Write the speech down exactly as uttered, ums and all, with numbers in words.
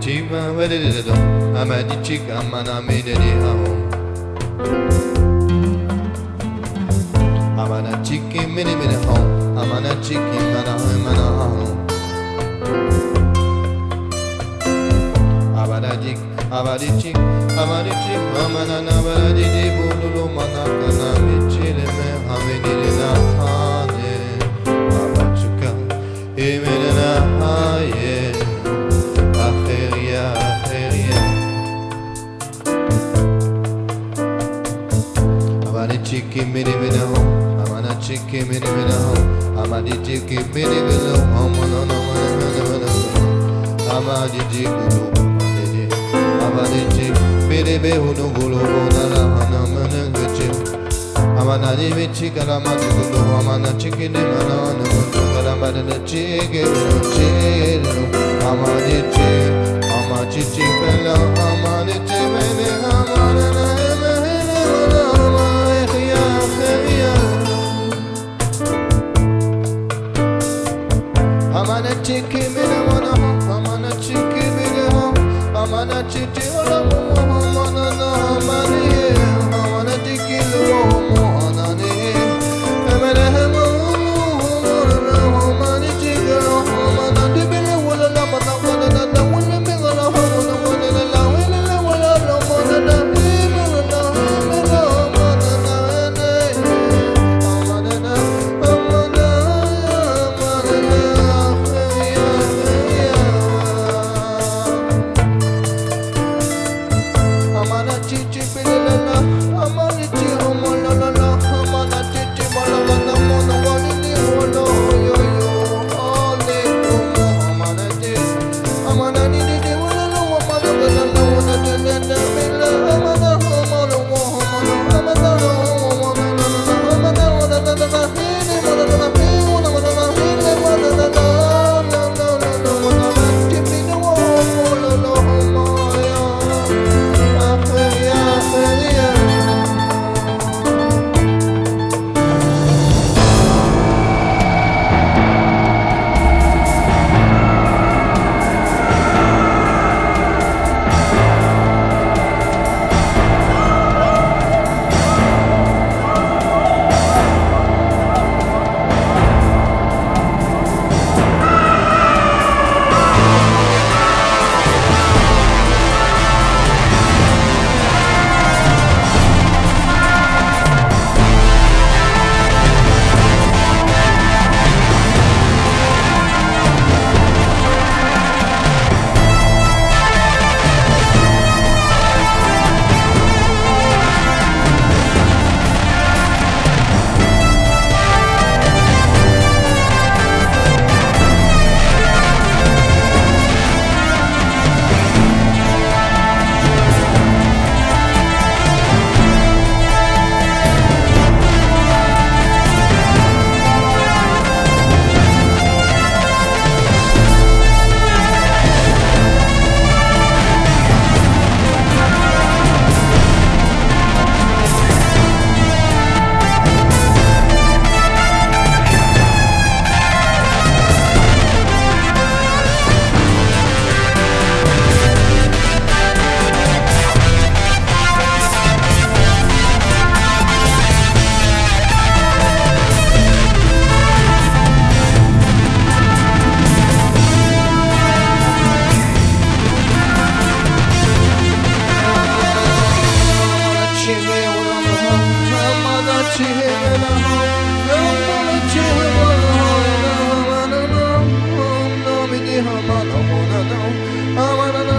chiva veredo amadi chica mana medeni hao amana chiki mini mini hao amana chiki mana mana hao abada chik abadi chik abadi chik amana na abadi di bulu mana kana michile me ameni na hane abachuka emene na haye aferia aferia abadi chiki mini mini hao amana chiki mini mini hao amadi chiki mini mini hao amana na mana mana amadi chiki Amanichi, Bebe Hunu Gulu, Nana, Hana, Gucci. Amanadi, Chikalamati, Amana, Chicken, Mana, Kalamada, Chicken, Chicken, Amanichi, Amachichi, Bella, Amanichi, Mene, Amana, Amana, Chicken, Mana, Amana, Chicken, Amana chichi wala mo mana na mani amana chiki lo mo anani amana mo mana mani chiki amana dibele wala la mana wala na na wala me wala wala wala la wala la wala la mana na me wala wala mana na ne amana na amana amana ya Amana chichi pilala, amana chichi homola la la, amana chichi bala bala mona wali di hola yo yo, ole como amana chichi, amana ni di di wala la amana bala la wala di di di bila amana homola wo homola amana lo amana la la amana wala la la hini wala la la hini wala wala la hini wala la la la la la la wala la chichi no homola la homola. I wanna know.